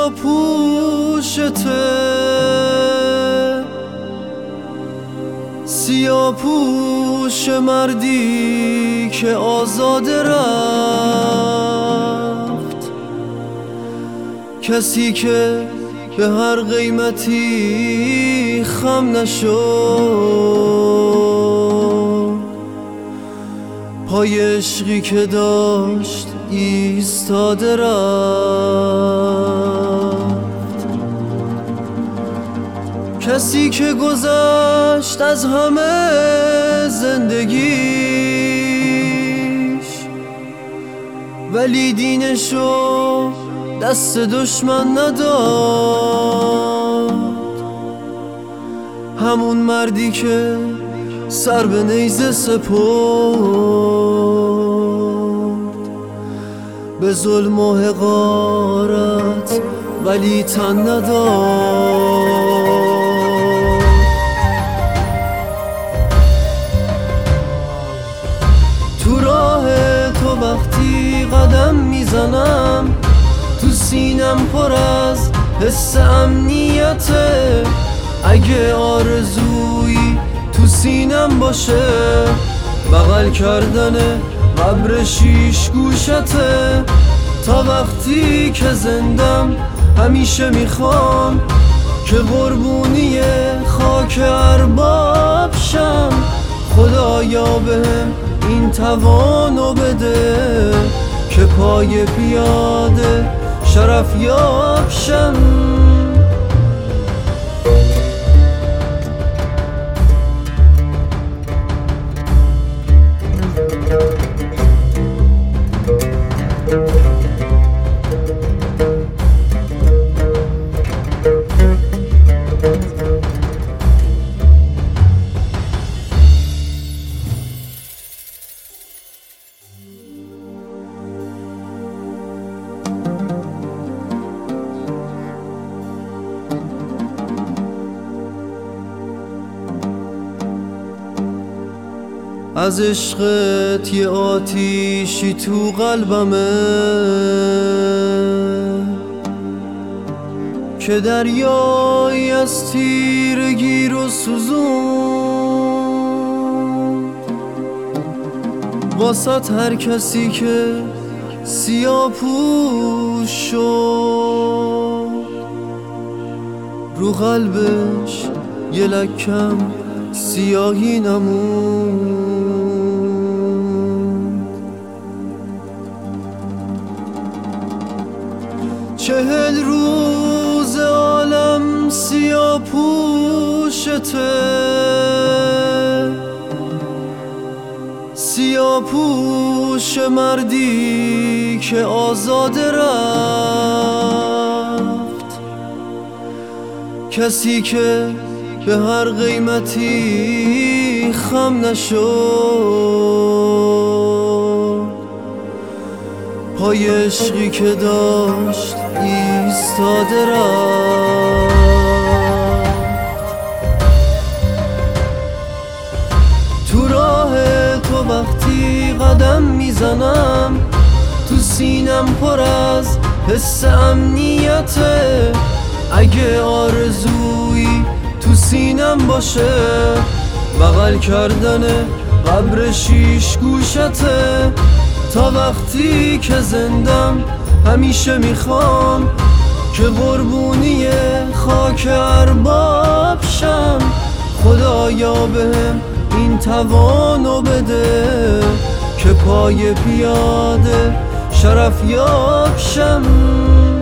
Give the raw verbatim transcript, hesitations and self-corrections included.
سیاه پوشته، سیاه پوش مردی که آزاده رفت، کسی که به هر قیمتی خم نشد، پای عشقی که داشت ایستاده رفت، کسی که گذشت از همه زندگیش، ولی دینشو دست دشمن نداد. همون مردی که سر به نیزه سپرد، به ظلم و حقارت ولی تن نداد. تو راه تو وقتی قدم میزنم، تو سینم پر از حس امنیته. اگه آرزویی تو سینم باشه، بغل کردن قبر شیش گوشته. تا وقتی که زندم همیشه میخوام که قربونی خاک ارباب شم. خدایا بهم این توانو بده که پای پیاده شرف یاب شم. از عشقت یه آتیشی تو قلبمه که دریایی از تیرگی رو سوزون. واسط هر کسی که سیاه پوش شد، رو قلبش یه لکم سیاهی نمون. چهل روز عالم سیاه پوشته، سیاه پوش مردی که آزاده رفت، کسی که به هر قیمتی خم نشد، پای عشقی که داشت ایستاده رفت. تو راه تو وقتی قدم میزنم، تو سینم پر از حس امنیته. اگه آرزویی تو سینم باشه، بغل کردن قبر شیش گوشته. تا وقتی که زندم همیشه میخوام که قربونی خاک ارباب شم. خدایا بهم این توانو بده که پای پیاده شرف یاب شم.